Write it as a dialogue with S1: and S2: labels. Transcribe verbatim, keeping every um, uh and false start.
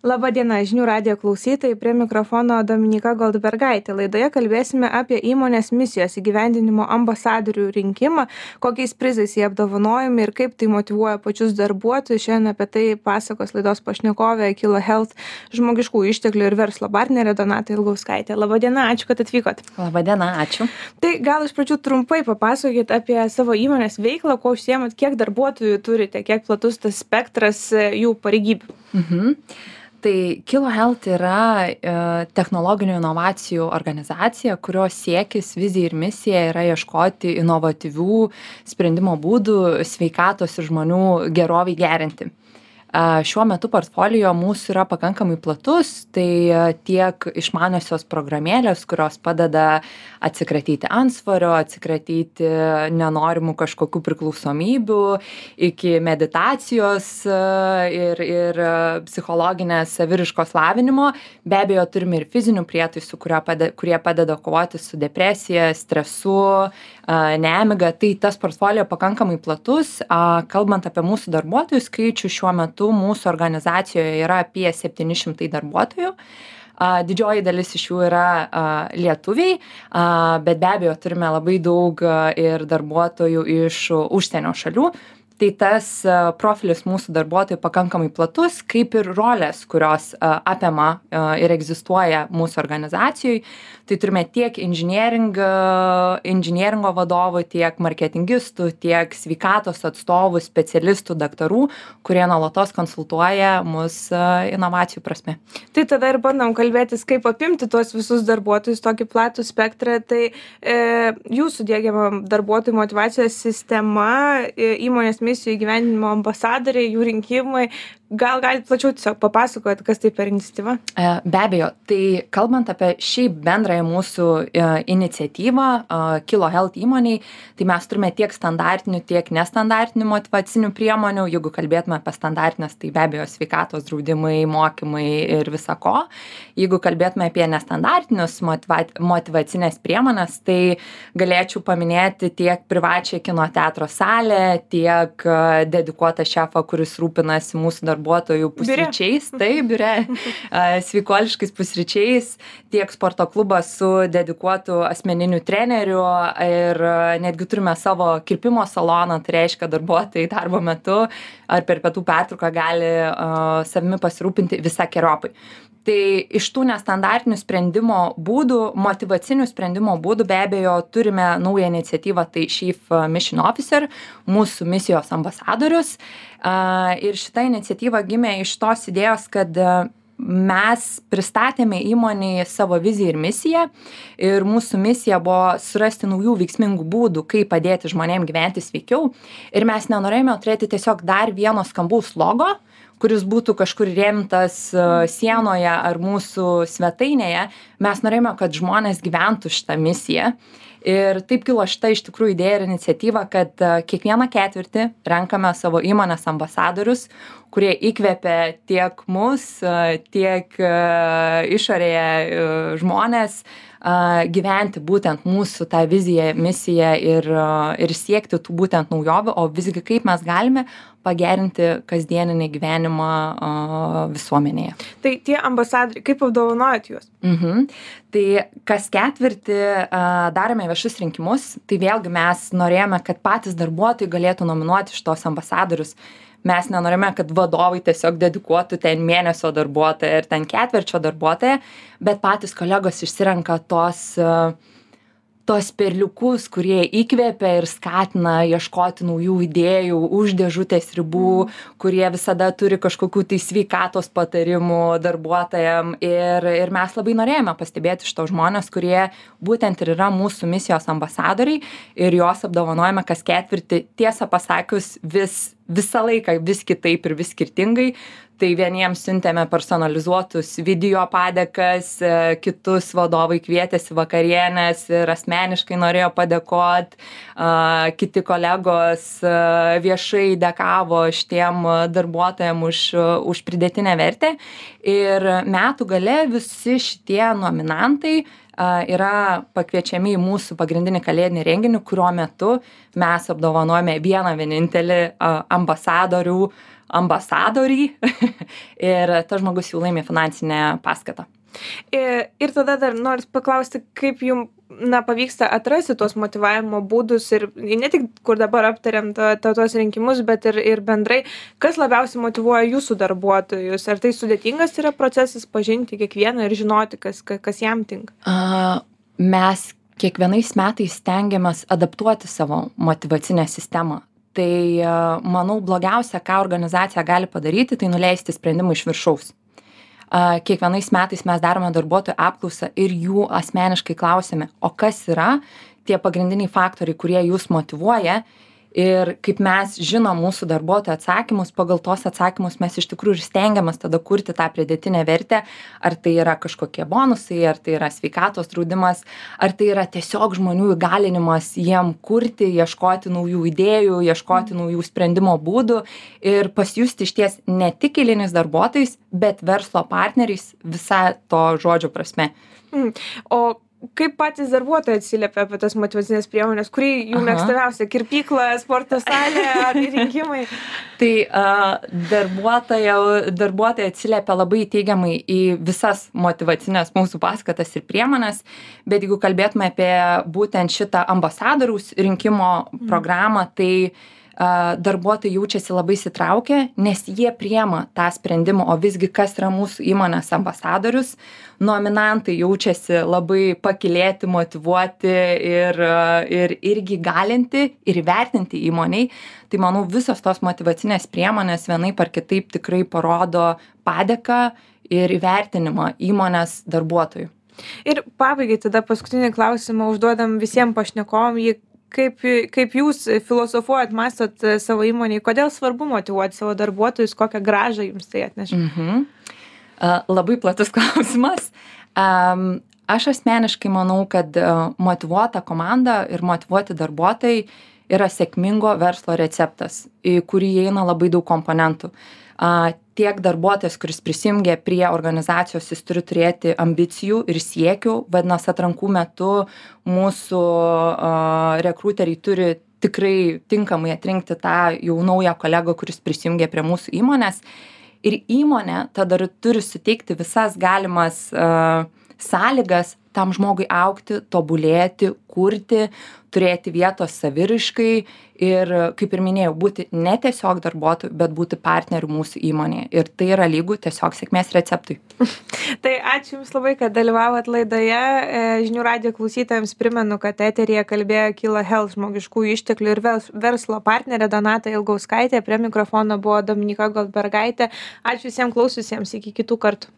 S1: Labą dieną, žinių radijo klausytojai, prie mikrofono Dominika Goldbergaitė. Laidoje kalbėsime apie įmonės misijos įgyvendinimo ambasadorių rinkimą, kokiais prizais jie apdovanojami ir kaip tai motyvuoja pačius darbuotojus. Šiandien apie tai pasakos laidos pašnekovė Kilo Health žmogiškų išteklių ir verslo partnerė Donata Ilgauskaitė. Labą dieną, ačiū, kad atvykot.
S2: Labą dieną, ačiū.
S1: Tai gal iš pradžių trumpai papasakokit apie savo įmonės veiklą, ko užsiemat, kiek darbuotojų turite, kiek platus tas spektras jų pareigybių.
S2: Mhm. Tai Kilo Health yra e, technologinių inovacijų organizacija, kurios siekis, vizija ir misija yra ieškoti inovatyvių sprendimo būdų sveikatos ir žmonių gerovai gerinti. Šiuo metu portfolio mūsų yra pakankamai platus, tai tiek išmaniosios programėlės, kurios padeda atsikratyti antsvorio, atsikratyti nenorimų kažkokių priklausomybių, iki meditacijos ir, ir psichologinės saviriškos lavinimo. Be abejo, turime ir fizinių prietaisų, kurie padeda kovoti su depresija, stresu, nemiga. Tai tas portfolio pakankamai platus. Kalbant apie mūsų darbuotojų skaičių, šiuo metu mūsų organizacijoje yra apie septyni šimtai darbuotojų. Didžioji dalis iš jų yra lietuviai, bet be abejo turime labai daug ir darbuotojų iš užsienio šalių. Tai tas profilis mūsų darbuotojų pakankamai platus, kaip ir rolės, kurios apima ir egzistuoja mūsų organizacijoj. Tai turime tiek inžinieringo vadovų, tiek marketingistų, tiek sveikatos atstovų, specialistų, daktarų, kurie nuolatos konsultuoja mus inovacijų prasme.
S1: Tai tada ir bandom kalbėtis, kaip apimti tuos visus darbuotojus, tokį platų spektrą. Tai e, jūsų diegiama darbuotojų motyvacijos sistema, e, įmonės misijų įgyvendinimo ambasadoriai, jų rinkimai. Gal galite plačiau tiesiog papasakoti, kas tai per iniciatyva?
S2: Be abejo, tai kalbant apie šiaip bendrąją mūsų iniciatyvą Kilo Health įmoniai, tai mes turime tiek standartinių, tiek nestandartinių motyvacinių priemonių. Jeigu kalbėtume apie standartinės, tai be abejo sveikatos draudimai, mokymai ir visa ko. Jeigu kalbėtume apie nestandartinius motiva motyvacinės priemonės, tai galėčiau paminėti tiek privačią kino teatro salę, tiek dedikuotą šefą, kuris rūpinasi mūsų darbuotojų darbuotojų pusryčiais, tai biure, sveikuoliškais pusryčiais, tiek sporto klubas su dedikuotu asmeniniu treneriu ir netgi turime savo kirpimo saloną, tai reiškia darbuotojai darbo metu ar per pietų pertrauką gali uh, savimi pasirūpinti visakeriopai. Tai iš tų nestandartinių sprendimo būdų, motyvacinių sprendimo būdų be abejo turime naują iniciatyvą, tai Chief Mission Officer, mūsų misijos ambasadorius. Ir šita iniciatyva gimė iš tos idėjos, kad mes pristatėme įmonėje savo viziją ir misiją ir mūsų misija buvo surasti naujų veiksmingų būdų, kaip padėti žmonėms gyventi sveikiau. Ir mes nenorėjome turėti tiesiog dar vieno skambaus logo, kuris būtų kažkur įrėmintas sienoje ar mūsų svetainėje. Mes norėjome, kad žmonės gyventų šitą misiją. Ir taip kilo šita iš tikrųjų idėja ir iniciatyva, kad kiekvieną ketvirtį renkame savo įmonės ambasadorius, kurie įkvepia tiek mus, tiek išorėje žmonės gyventi būtent mūsų tą viziją, misiją ir, ir siekti tų būtent naujovių, o visgi kaip mes galime pagerinti kasdieninį gyvenimą visuomenėje.
S1: Tai tie ambasadoriai, kaip apdovanojat juos?
S2: Mhm. Tai kas ketvirtį darome viešus rinkimus, tai vėlgi mes norėjome, kad patys darbuotojai galėtų nominuoti šitos ambasadorius. Mes nenorime, kad vadovai tiesiog dedikuotų ten mėnesio darbuotoją ir ten ketvirčio darbuotoją, bet patys kolegos išsirenka tos, tos perliukus, kurie įkvėpia ir skatina ieškoti naujų idėjų už dėžutės ribų, kurie visada turi kažkokių tai sveikatos patarimų darbuotojam. Ir, ir mes labai norėjome pastebėti šito žmonės, kurie būtent ir yra mūsų misijos ambasadoriai ir juos apdovanojame kas ketvirtį, tiesą pasakius, vis visą laiką vis kitaip ir vis skirtingai. Tai vieniems siuntėme personalizuotus video padėkas, kitus vadovai kvietėsi vakarienės ir asmeniškai norėjo padėkot, kiti kolegos viešai dėkavo šitiem darbuotojam už, už pridėtinę vertę. Ir metų gale visi šitie nominantai yra pakviečiami į mūsų pagrindinį kalėdinį renginį, kurio metu mes apdovanojame vieną vienintelį ambasadorių ambasadorį ir tas žmogus jau laimi finansinę paskatą.
S1: Ir, ir tada dar noriu paklausti, kaip jums na, pavyksta atrasti tuos motyvavimo būdus ir ne tik, kur dabar aptariam to, to, tos rinkimus, bet ir, ir bendrai, kas labiausiai motyvuoja jūsų darbuotojus? Ar tai sudėtingas yra procesas pažinti kiekvieną ir žinoti, kas, kas jam tinka?
S2: Uh, mes kiekvienais metais stengiamės adaptuoti savo motyvacinę sistemą. Tai, uh, manau, blogiausia, ką organizacija gali padaryti, tai nuleisti sprendimą iš viršaus. Kiekvienais metais mes darome darbuotojų apklausą ir jų asmeniškai klausime, o kas yra tie pagrindiniai faktoriai, kurie jūs motyvuoja ir kaip mes žinom mūsų darbuotojų atsakymus, pagal tos atsakymus mes iš tikrųjų ir stengiamės tada kurti tą pridėtinę vertę, ar tai yra kažkokie bonusai, ar tai yra sveikatos draudimas, ar tai yra tiesiog žmonių įgalinimas jiem kurti, ieškoti naujų idėjų, ieškoti naujų sprendimo būdų ir pasijusti išties ne tik eiliniais darbuotojais, bet verslo partneriais visą to žodžio prasme.
S1: Mm. O kaip patys darbuotojai atsiliepia apie tas motyvacinės priemonės, kurį jų mėgstamiausia, kirpykla, sporto salė ar rinkimai?
S2: Tai uh, darbuotojai, darbuotojai atsiliepia labai teigiamai į visas motyvacinės mūsų paskatas ir priemonės, bet jeigu kalbėtume apie būtent šitą ambasadoriaus rinkimo programą, tai darbuotojai jaučiasi labai įsitraukę, nes jie priema tą sprendimą, o visgi kas yra mūsų įmonės ambasadorius, nominantai jaučiasi labai pakylėti, motyvuoti ir, ir irgi galinti ir vertinti įmoniai. Tai manau, visos tos motyvacinės priemonės vienaip ar kitaip tikrai parodo padėką ir įvertinimą įmonės darbuotojų.
S1: Ir pabaigai tada paskutinį klausimą užduodam visiems pašnekovam, jį Kaip, kaip jūs filosofuojat, mąstot savo įmonėje, kodėl svarbu motyvuoti savo darbuotojus, kokią grąžą jums tai atneša?
S2: Mhm. Uh, labai platus klausimas. Um, aš asmeniškai manau, kad uh, motyvuota komanda ir motyvuoti darbuotojai yra sėkmingo verslo receptas, į kurį įeina labai daug komponentų. Uh, tiek darbuotojas, kuris prisijungia prie organizacijos, jis turi turėti ambicijų ir siekių, vadinasi, atrankų metu mūsų uh, rekruteriai turi tikrai tinkamai atrinkti tą jau naują kolegą, kuris prisijungia prie mūsų įmonės. Ir įmonė tada turi suteikti visas galimas uh, sąlygas tam žmogui augti, tobulėti, kurti, turėti vietos saviraiškai ir, kaip ir minėjau, būti ne tiesiog darbuotojų, bet būti partnerių mūsų įmonėje. Ir tai yra lygų tiesiog sėkmės receptui.
S1: Tai ačiū Jums labai, kad dalyvavot laidoje. Žinių radijo klausytojams primenu, kad eteryje kalbėjo Kilo Health žmogiškųjų išteklių ir verslo partnerė Donata Ilgauskaitė. Prie mikrofono buvo Dominyka Goldbergaitė. Ačiū visiems klaususiems. Iki kitų kartų.